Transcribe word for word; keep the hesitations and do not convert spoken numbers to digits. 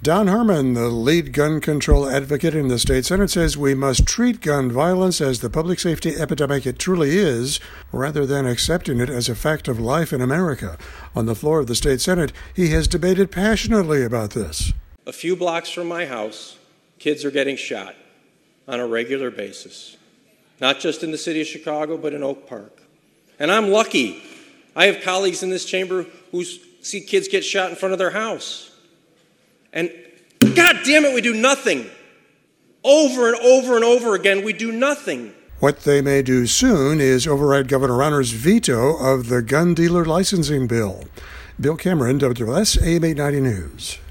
Don Harmon, the lead gun control advocate in the state Senate, says we must treat gun violence as the public safety epidemic it truly is, rather than accepting it as a fact of life in America. On the floor of the state Senate, he has debated passionately about this. A few blocks from my house, kids are getting shot on a regular basis, not just in the city of Chicago, but in Oak Park. And I'm lucky. I have colleagues in this chamber who see kids get shot in front of their house. And God damn it, we do nothing. Over and over and over again, we do nothing. What they may do soon is override Governor Rauner's veto of the gun dealer licensing bill. Bill Cameron, W S A M eight ninety News.